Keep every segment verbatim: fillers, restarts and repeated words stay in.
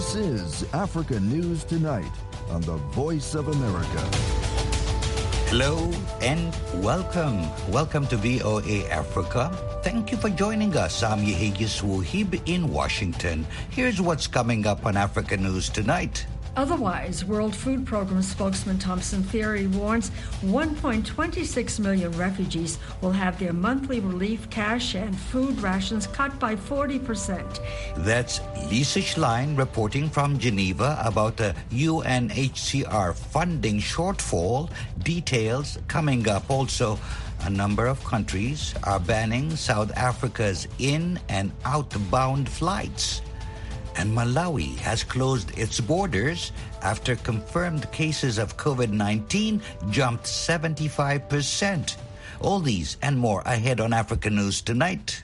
This is Africa News Tonight on the Voice of America. Hello and welcome. Welcome to V O A Africa. Thank you for joining us. I'm Yehegis Wuhib in Washington. Here's what's coming up on Africa News Tonight. Otherwise, World Food Program spokesman Thompson Theory warns one point two six million refugees will have their monthly relief cash and food rations cut by forty percent. That's Lisa Schlein reporting from Geneva about the U N H C R funding shortfall. Details coming up. Also, a number of countries are banning South Africa's in- and outbound flights. And Malawi has closed its borders after confirmed cases of COVID nineteen jumped seventy-five percent. All these and more ahead on Africa News Tonight.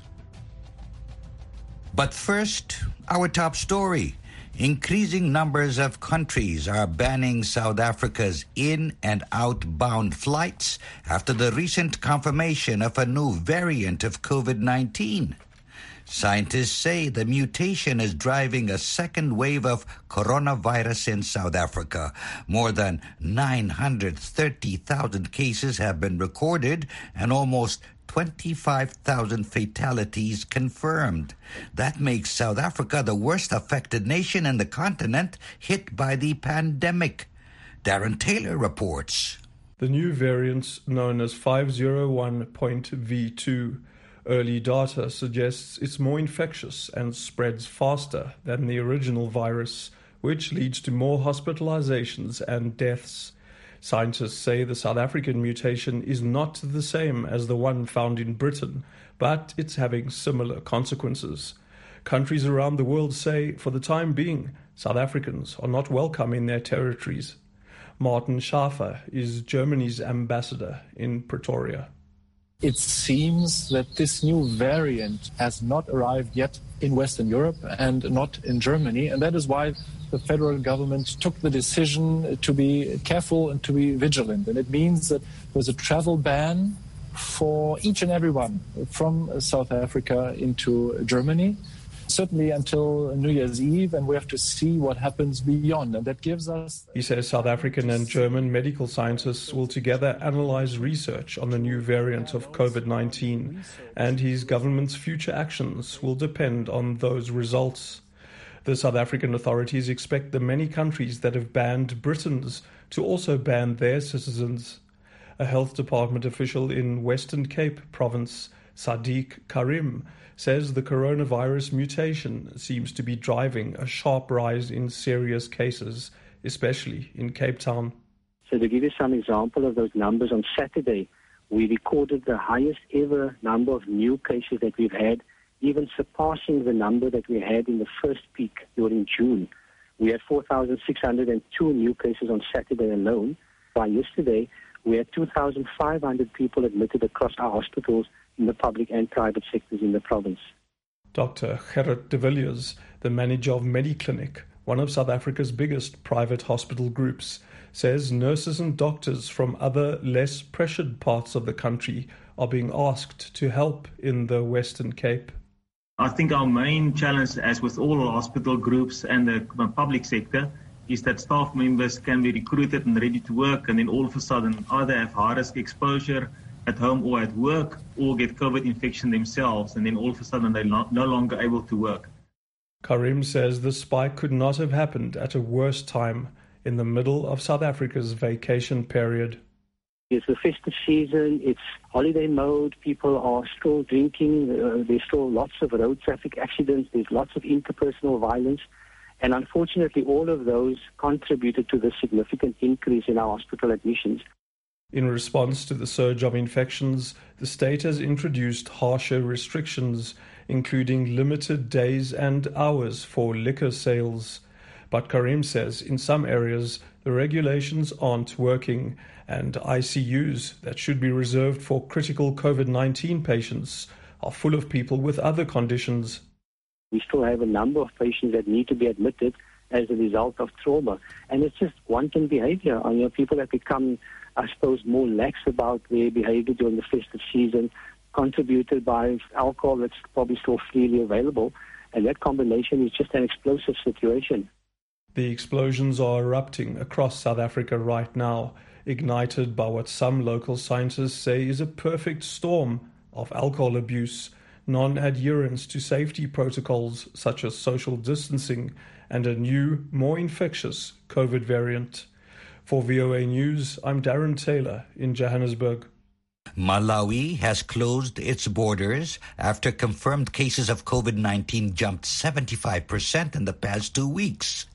But first, our top story. Increasing numbers of countries are banning South Africa's in- and outbound flights after the recent confirmation of a new variant of COVID nineteen. Scientists say the mutation is driving a second wave of coronavirus in South Africa. More than nine hundred thirty thousand cases have been recorded and almost twenty-five thousand fatalities confirmed. That makes South Africa the worst affected nation in the continent hit by the pandemic. Darren Taylor reports. The new variant, known as five oh one point V two, early data suggests it's more infectious and spreads faster than the original virus, which leads to more hospitalizations and deaths. Scientists say the South African mutation is not the same as the one found in Britain, but it's having similar consequences. Countries around the world say, for the time being, South Africans are not welcome in their territories. Martin Schafer is Germany's ambassador in Pretoria. It seems that this new variant has not arrived yet in Western Europe and not in Germany, and that is why the federal government took the decision to be careful and to be vigilant. And it means that there's a travel ban for each and everyone from South Africa into Germany, certainly until New Year's Eve, and we have to see what happens beyond. And that gives us... He says South African and German medical scientists will together analyze research on the new variant of COVID nineteen, and his government's future actions will depend on those results. The South African authorities expect the many countries that have banned Britons to also ban their citizens. A health department official in Western Cape province, Sadiq Karim, says the coronavirus mutation seems to be driving a sharp rise in serious cases, especially in Cape Town. So to give you some example of those numbers, on Saturday, we recorded the highest ever number of new cases that we've had, even surpassing the number that we had in the first peak during June. We had four thousand six hundred two new cases on Saturday alone. By yesterday, we had two thousand five hundred people admitted across our hospitals in the public and private sectors in the province. Doctor Gerrit de Villiers, the manager of Mediclinic, one of South Africa's biggest private hospital groups, says nurses and doctors from other less pressured parts of the country are being asked to help in the Western Cape. I think our main challenge, as with all our hospital groups and the public sector, is that staff members can be recruited and ready to work, and then all of a sudden either have high-risk exposure at home or at work, or get COVID infection themselves, and then all of a sudden they're no, no longer able to work. Karim says the spike could not have happened at a worse time in the middle of South Africa's vacation period. It's the festive season, it's holiday mode, people are still drinking, uh, there's still lots of road traffic accidents, there's lots of interpersonal violence, and unfortunately all of those contributed to the significant increase in our hospital admissions. In response to the surge of infections, the state has introduced harsher restrictions, including limited days and hours for liquor sales. But Karim says in some areas the regulations aren't working, and I C Us that should be reserved for critical COVID nineteen patients are full of people with other conditions. We still have a number of patients that need to be admitted as a result of trauma, and it's just wanton behavior. I mean, people have become, I suppose, more lax about their behavior during the festive season, contributed by alcohol that's probably still freely available, and that combination is just an explosive situation. The explosions are erupting across South Africa right now, ignited by what some local scientists say is a perfect storm of alcohol abuse, non-adherence to safety protocols such as social distancing, and a new, more infectious COVID variant. For V O A News, I'm Darren Taylor in Johannesburg. Malawi has closed its borders after confirmed cases of COVID nineteen jumped seventy-five percent in the past two weeks.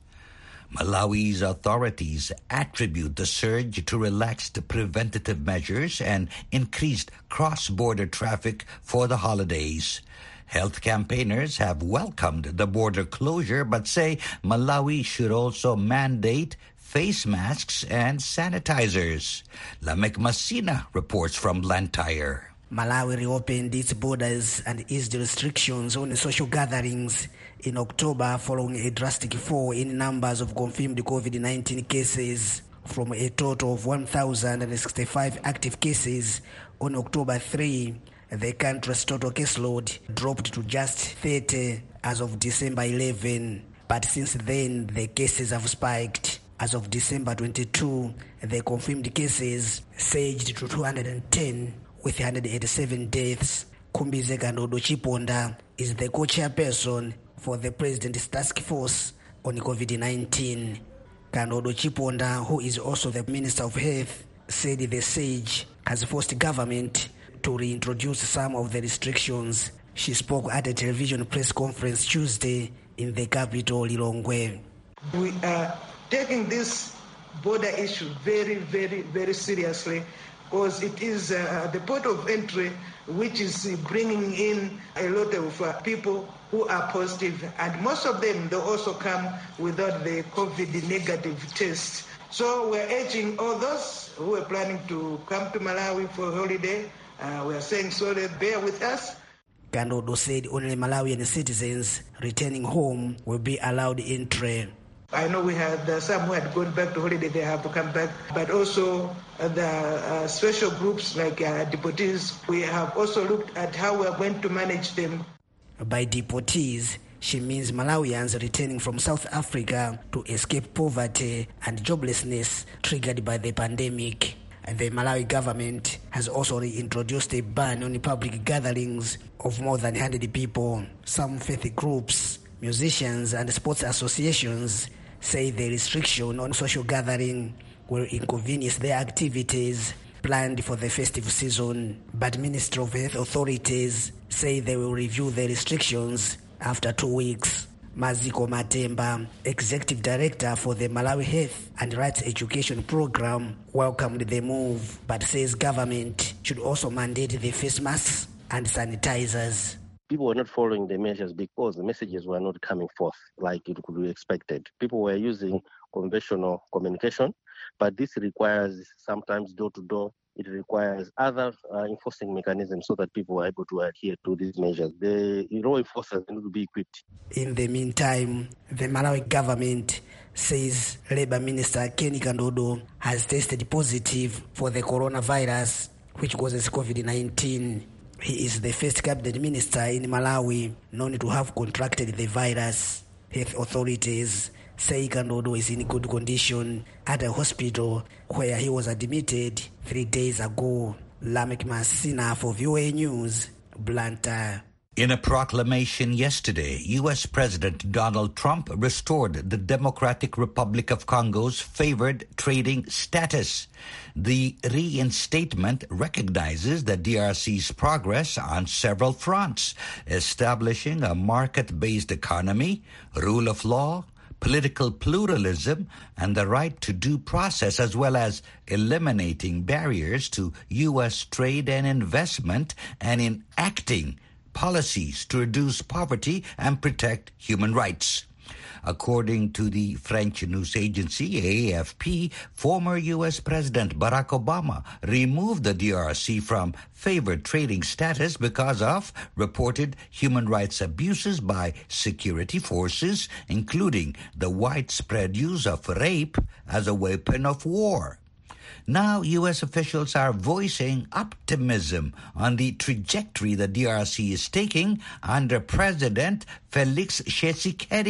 Malawi's authorities attribute the surge to relaxed preventative measures and increased cross-border traffic for the holidays. Health campaigners have welcomed the border closure but say Malawi should also mandate face masks and sanitizers. Lamek Masina reports from Blantyre. Malawi reopened its borders and eased restrictions on social gatherings in October following a drastic fall in numbers of confirmed COVID nineteen cases. From a total of one thousand sixty-five active cases on October third, the country's total caseload dropped to just thirty as of December eleventh. But since then, the cases have spiked. As of December twenty-second, the confirmed cases surged to two hundred ten, with one hundred eighty-seven deaths. Kumbize Kandodo Chiponda is the co-chairperson for the President's Task Force on COVID nineteen. Kandodo Chiponda, who is also the Minister of Health, said the surge has forced government to reintroduce some of the restrictions. She spoke at a television press conference Tuesday in the capital, Lilongwe. We are taking this border issue very, very, very seriously because it is uh, the port of entry which is bringing in a lot of uh, people who are positive, and most of them, they also come without the COVID negative test. So we're urging all those who are planning to come to Malawi for a holiday, uh, we are saying sorry, bear with us. Kandodo said only Malawian citizens returning home will be allowed entry. I know we had uh, some who had gone back to holiday, they have to come back, but also uh, the uh, special groups like uh, deportees, we have also looked at how we are going to manage them. By deportees, she means Malawians returning from South Africa to escape poverty and joblessness triggered by the pandemic. And the Malawi government has also reintroduced a ban on public gatherings of more than one hundred people. Some faith groups, musicians and sports associations say the restriction on social gathering will inconvenience their activities planned for the festive season. But Ministry of Health authorities say they will review the restrictions after two weeks. Maziko Matemba, Executive Director for the Malawi Health and Rights Education Program, welcomed the move, but says government should also mandate the face masks and sanitizers. People were not following the measures because the messages were not coming forth like it could be expected. People were using conventional communication, but this requires sometimes door-to-door. It requires other uh, enforcing mechanisms so that people are able to adhere to these measures. The law enforcers need to be equipped. In the meantime, the Malawi government says Labour Minister Kenny Kandodo has tested positive for the coronavirus, which causes COVID nineteen. He is the first cabinet minister in Malawi known to have contracted the virus. Health authorities say Kandodo is in good condition at a hospital where he was admitted three days ago. Lamek Masina for V O A News, Blantyre. In a proclamation yesterday, U S President Donald Trump restored the Democratic Republic of Congo's favored trading status. The reinstatement recognizes the D R C's progress on several fronts, establishing a market-based economy, rule of law, political pluralism, and the right to due process, as well as eliminating barriers to U S trade and investment and enacting policies to reduce poverty and protect human rights. According to the French news agency A F P, former U S President Barack Obama removed the D R C from favored trading status because of reported human rights abuses by security forces, including the widespread use of rape as a weapon of war. Now, U S officials are voicing optimism on the trajectory the D R C is taking under President Felix Tshisekedi.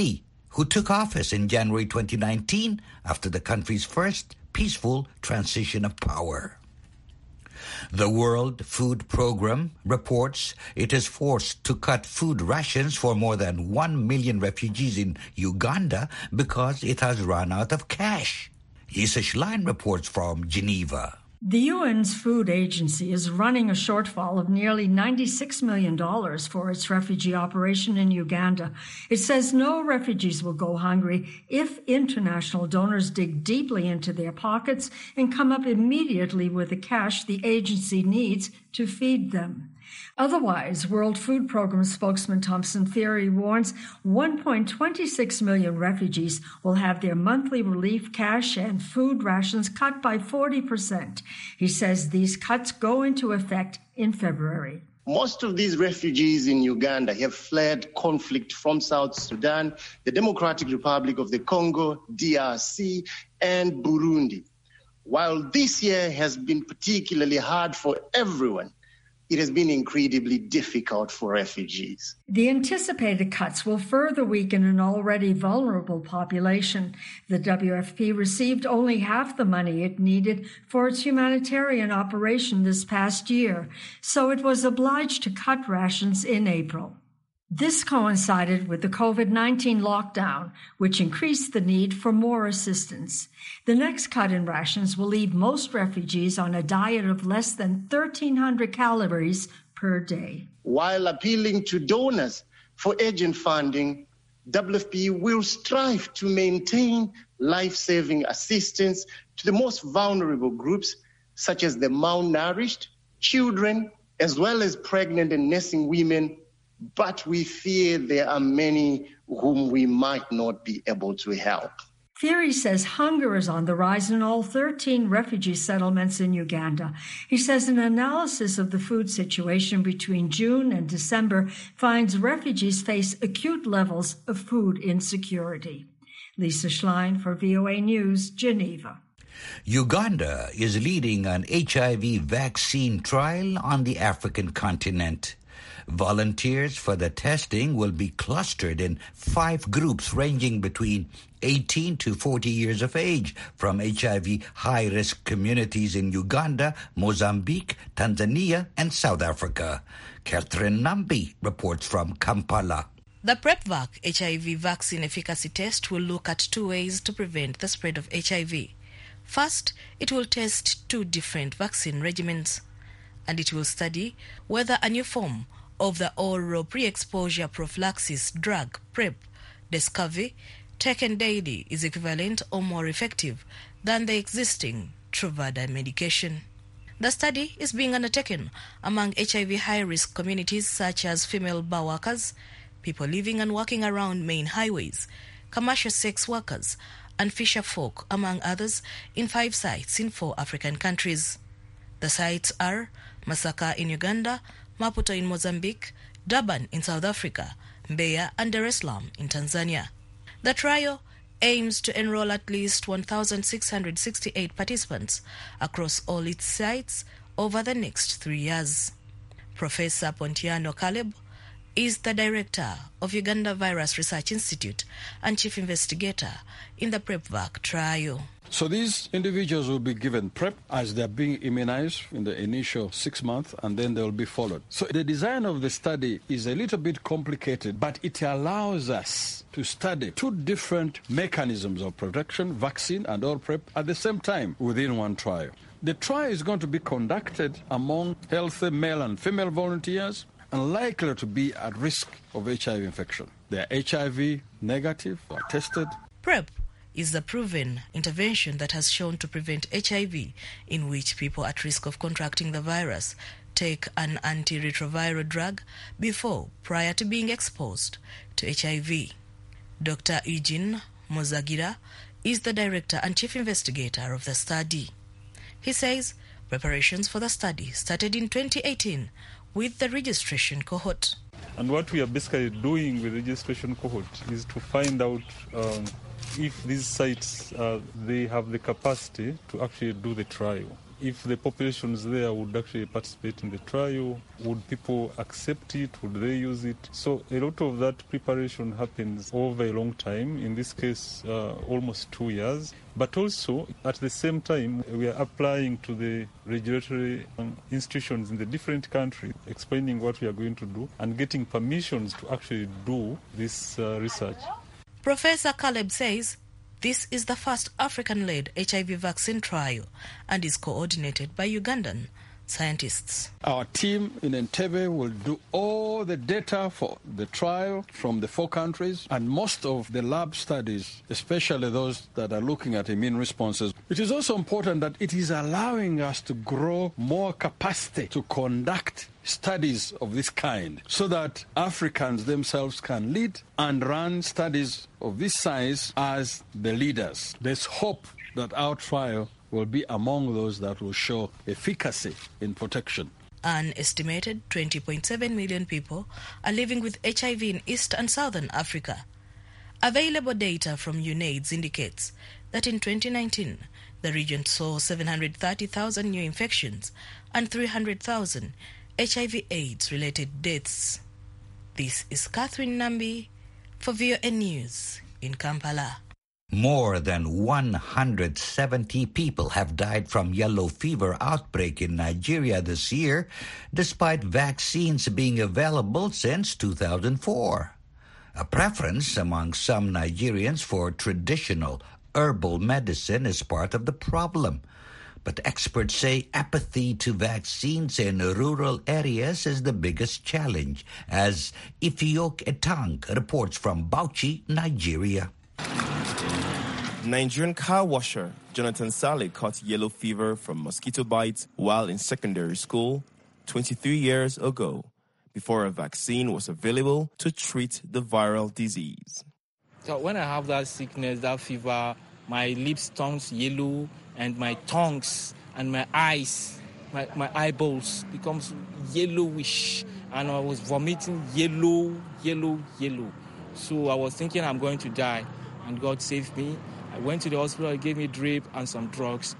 who took office in January twenty nineteen after the country's first peaceful transition of power. The World Food Programme reports it is forced to cut food rations for more than one million refugees in Uganda because it has run out of cash. Lisa Schlein reports from Geneva. The U N's food agency is running a shortfall of nearly ninety-six million dollars for its refugee operation in Uganda. It says no refugees will go hungry if international donors dig deeply into their pockets and come up immediately with the cash the agency needs to feed them. Otherwise, World Food Programme spokesman Thompson Theory warns one point two six million refugees will have their monthly relief cash and food rations cut by forty percent. He says these cuts go into effect in February. Most of these refugees in Uganda have fled conflict from South Sudan, the Democratic Republic of the Congo, D R C, and Burundi. While this year has been particularly hard for everyone, it has been incredibly difficult for refugees. The anticipated cuts will further weaken an already vulnerable population. The W F P received only half the money it needed for its humanitarian operation this past year, so it was obliged to cut rations in April. This coincided with the COVID nineteen lockdown, which increased the need for more assistance. The next cut in rations will leave most refugees on a diet of less than thirteen hundred calories per day. While appealing to donors for urgent funding, W F P will strive to maintain life-saving assistance to the most vulnerable groups, such as the malnourished, children, as well as pregnant and nursing women. But we fear there are many whom we might not be able to help. Theory says hunger is on the rise in all thirteen refugee settlements in Uganda. He says an analysis of the food situation between June and December finds refugees face acute levels of food insecurity. Lisa Schlein for V O A News, Geneva. Uganda is leading an H I V vaccine trial on the African continent. Volunteers for the testing will be clustered in five groups ranging between eighteen to forty years of age from H I V high-risk communities in Uganda, Mozambique, Tanzania, and South Africa. Catherine Nambi reports from Kampala. The PrepVac H I V vaccine efficacy test will look at two ways to prevent the spread of H I V. First, it will test two different vaccine regimens, and it will study whether a new form of the oral pre-exposure prophylaxis drug, PrEP, Descovy, taken daily is equivalent or more effective than the existing Truvada medication. The study is being undertaken among H I V high-risk communities such as female bar workers, people living and working around main highways, commercial sex workers, and fisher folk, among others, in five sites in four African countries. The sites are Masaka in Uganda, Maputo in Mozambique, Durban in South Africa, Mbeya and Dar es Salaam in Tanzania. The trial aims to enroll at least one thousand six hundred sixty-eight participants across all its sites over the next three years. Professor Pontiano Caleb is the director of Uganda Virus Research Institute and chief investigator in the PrepVac trial. So these individuals will be given PrEP as they're being immunized in the initial six months, and then they will be followed. So the design of the study is a little bit complicated, but it allows us to study two different mechanisms of protection, vaccine and oral PrEP, at the same time within one trial. The trial is going to be conducted among healthy male and female volunteers and likely to be at risk of H I V infection. They are H I V negative, are tested. PrEP is the proven intervention that has shown to prevent H I V, in which people at risk of contracting the virus take an antiretroviral drug before, prior to being exposed to H I V. Doctor Eugene Mozagira is the director and chief investigator of the study. He says preparations for the study started in twenty eighteen with the registration cohort. And what we are basically doing with the registration cohort is to find out um, if these sites, uh, they have the capacity to actually do the trial. if the populations there would actually participate in the trial. Would people accept it? Would they use it? So a lot of that preparation happens over a long time, in this case uh, almost two years. But also, at the same time, we are applying to the regulatory um, institutions in the different countries, explaining what we are going to do and getting permissions to actually do this uh, research. Professor Caleb says this is the first African-led H I V vaccine trial and is coordinated by Ugandan scientists. Our team in Entebbe will do all the data for the trial from the four countries and most of the lab studies, especially those that are looking at immune responses. It is also important that it is allowing us to grow more capacity to conduct studies of this kind so that Africans themselves can lead and run studies of this size as the leaders. There's hope that our trial will be among those that will show efficacy in protection. An estimated twenty point seven million people are living with H I V in East and Southern Africa. Available data from UNAIDS indicates that in twenty nineteen, the region saw seven hundred thirty thousand new infections and three hundred thousand H I V AIDS-related deaths. This is Catherine Nambi for V O N News in Kampala. More than one hundred seventy people have died from yellow fever outbreak in Nigeria this year, despite vaccines being available since two thousand four. A preference among some Nigerians for traditional herbal medicine is part of the problem. But experts say apathy to vaccines in rural areas is the biggest challenge, as Ifiok Etang reports from Bauchi, Nigeria. Nigerian car washer Jonathan Saleh caught yellow fever from mosquito bites while in secondary school twenty-three years ago, before a vaccine was available to treat the viral disease. So when I have that sickness, that fever, my lips turns yellow and my tongues and my eyes, my, my eyeballs becomes yellowish, and I was vomiting yellow, yellow, yellow. So I was thinking I'm going to die, and God saved me. I went to the hospital, gave me drip and some drugs.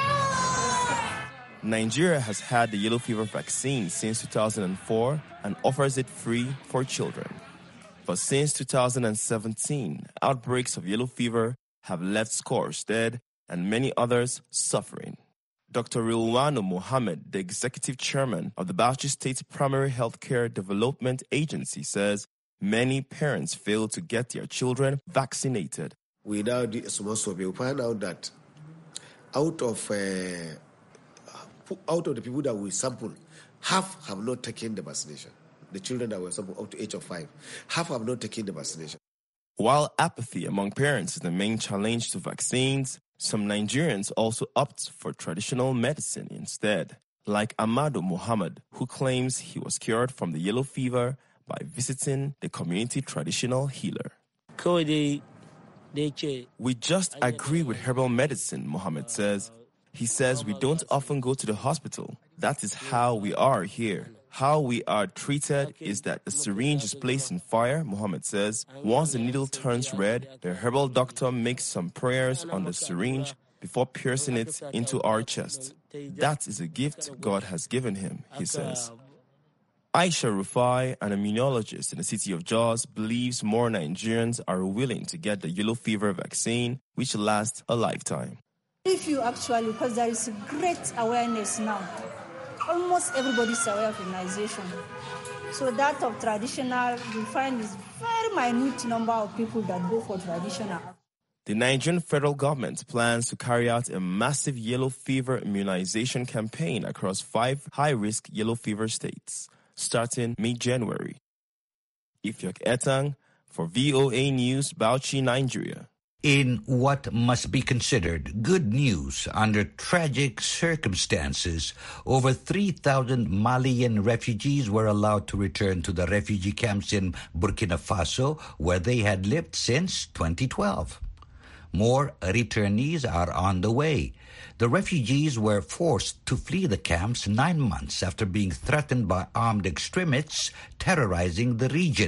Nigeria has had the yellow fever vaccine since two thousand four and offers it free for children. But since two thousand seventeen, outbreaks of yellow fever have left scores dead and many others suffering. Doctor Rilwano Mohammed, the executive chairman of the Bauchi State Primary Healthcare Development Agency, says many parents fail to get their children vaccinated. Without the small survey, we find out that out of uh, out of the people that we sample, half have not taken the vaccination. The children that were sampled up to age of five, half have not taken the vaccination. While apathy among parents is the main challenge to vaccines, some Nigerians also opt for traditional medicine instead, like Amadu Muhammad, who claims he was cured from the yellow fever by visiting the community traditional healer. We just agree with herbal medicine, Muhammad says. He says we don't often go to the hospital. That is how we are here. How we are treated is that the syringe is placed in fire, Muhammad says. Once the needle turns red, the herbal doctor makes some prayers on the syringe before piercing it into our chest. That is a gift God has given him, he says. Aisha Rufai, an immunologist in the city of Jos, believes more Nigerians are willing to get the yellow fever vaccine, which lasts a lifetime. If you actually, because there is great awareness now, almost everybody is aware of immunization. So that of traditional, we find is very minute number of people that go for traditional. The Nigerian federal government plans to carry out a massive yellow fever immunization campaign across five high-risk yellow fever states, starting mid-January. Ifiok Etang for V O A News, Bauchi, Nigeria. In what must be considered good news under tragic circumstances, over three thousand Malian refugees were allowed to return to the refugee camps in Burkina Faso, where they had lived since twenty twelve. More returnees are on the way. The refugees were forced to flee the camps nine months after being threatened by armed extremists terrorizing the region.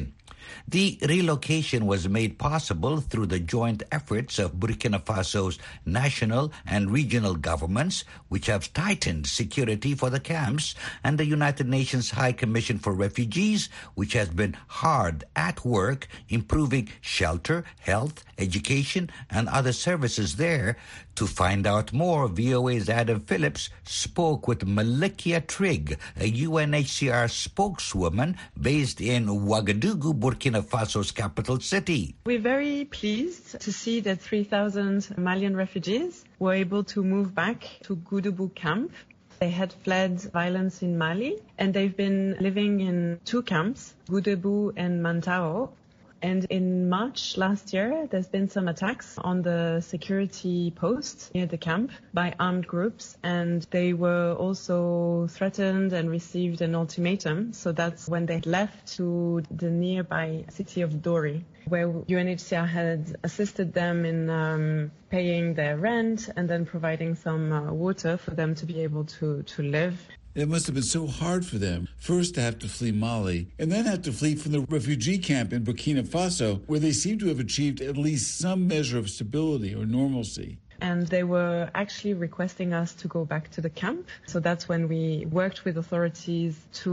The relocation was made possible through the joint efforts of Burkina Faso's national and regional governments, which have tightened security for the camps, and the United Nations High Commission for Refugees, which has been hard at work improving shelter, health, education, and other services there. To find out more, V O A's Adam Phillips spoke with Malikia Trigg, a U N H C R spokeswoman based in Ouagadougou, Burkina Faso's capital city. We're very pleased to see that three thousand Malian refugees were able to move back to Goudébou camp. They had fled violence in Mali, and they've been living in two camps, Goudébou and Mantao. And in March last year, there's been some attacks on the security post near the camp by armed groups, and they were also threatened and received an ultimatum. So that's when they left to the nearby city of Dori, where U N H C R had assisted them in um, paying their rent and then providing some uh, water for them to be able to, to live. It must have been so hard for them, first to have to flee Mali, and then have to flee from the refugee camp in Burkina Faso, where they seem to have achieved at least some measure of stability or normalcy. And they were actually requesting us to go back to the camp. So that's when we worked with authorities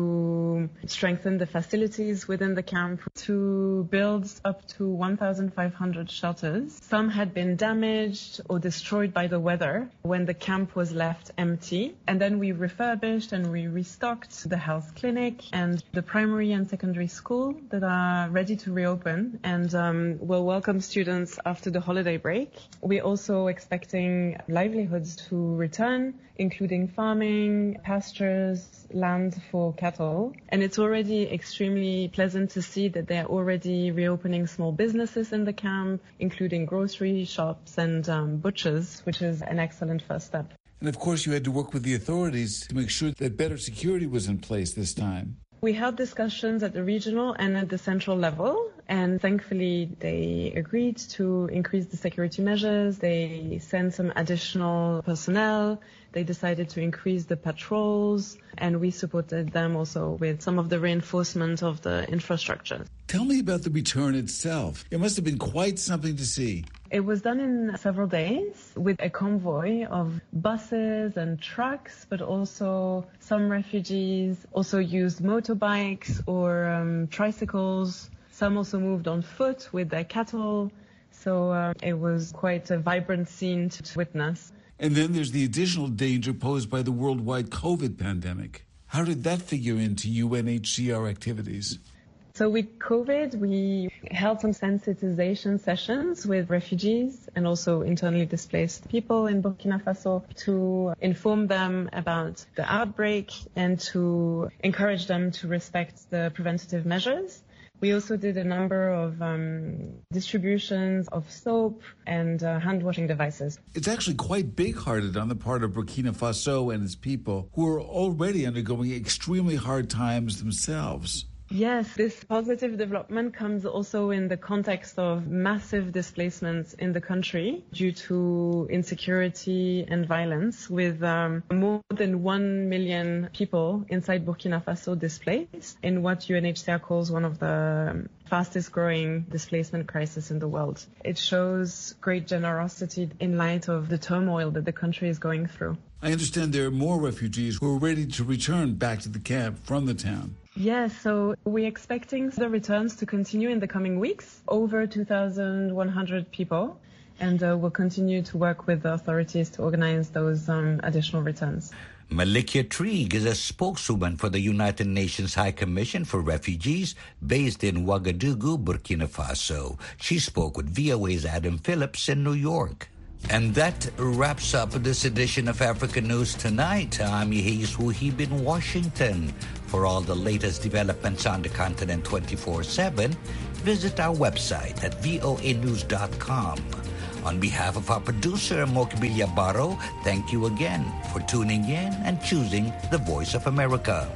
to strengthen the facilities within the camp, to build up to one thousand five hundred shelters. Some had been damaged or destroyed by the weather when the camp was left empty. And then we refurbished and we restocked the health clinic and the primary and secondary school that are ready to reopen and um, will welcome students after the holiday break. We also expect expecting livelihoods to return, including farming, pastures, land for cattle. And it's already extremely pleasant to see that they're already reopening small businesses in the camp, including grocery shops and um, butchers, which is an excellent first step. And of course, you had to work with the authorities to make sure that better security was in place this time. We held discussions at the regional and at the central level, and thankfully they agreed to increase the security measures. They sent some additional personnel. They decided to increase the patrols, and we supported them also with some of the reinforcement of the infrastructure. Tell me about the return itself. It must have been quite something to see. It was done in several days with a convoy of buses and trucks, but also some refugees also used motorbikes or um, tricycles. Some also moved on foot with their cattle. So uh, it was quite a vibrant scene to witness. And then there's the additional danger posed by the worldwide COVID pandemic. How did that figure into U N H C R activities? So with COVID, we held some sensitization sessions with refugees and also internally displaced people in Burkina Faso to inform them about the outbreak and to encourage them to respect the preventative measures. We also did a number of um, distributions of soap and uh, hand-washing devices. It's actually quite big-hearted on the part of Burkina Faso and its people, who are already undergoing extremely hard times themselves. Yes, this positive development comes also in the context of massive displacements in the country due to insecurity and violence, with um, more than one million people inside Burkina Faso displaced in what U N H C R calls one of the fastest growing displacement crisis in the world. It shows great generosity in light of the turmoil that the country is going through. I understand there are more refugees who are ready to return back to the camp from the town. Yes, so we're expecting the returns to continue in the coming weeks, over two thousand one hundred people, and uh, we'll continue to work with the authorities to organize those um, additional returns. Malikia Trigg is a spokeswoman for the United Nations High Commission for Refugees based in Ouagadougou, Burkina Faso. She spoke with V O A's Adam Phillips in New York. And that wraps up this edition of Africa News Tonight. I'm Yehis Wuhib in Washington. For all the latest developments on the continent twenty-four seven, visit our website at voa news dot com. On behalf of our producer, Mokbilia Barro, thank you again for tuning in and choosing the Voice of America.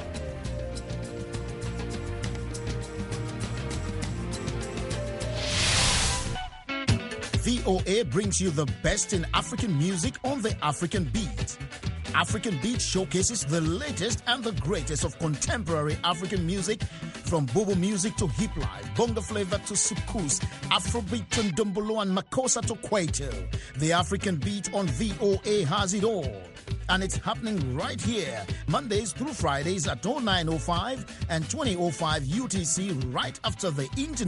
V O A brings you the best in African music on the African Beat. African Beat showcases the latest and the greatest of contemporary African music From Bobo music to hip life, bonga flavor to sukus, Afrobeat to Ndombolo and Makossa to Kwaito. The African beat on V O A has it all. And it's happening right here, Mondays through Fridays at oh nine oh five and twenty oh five U T C, right after the internet.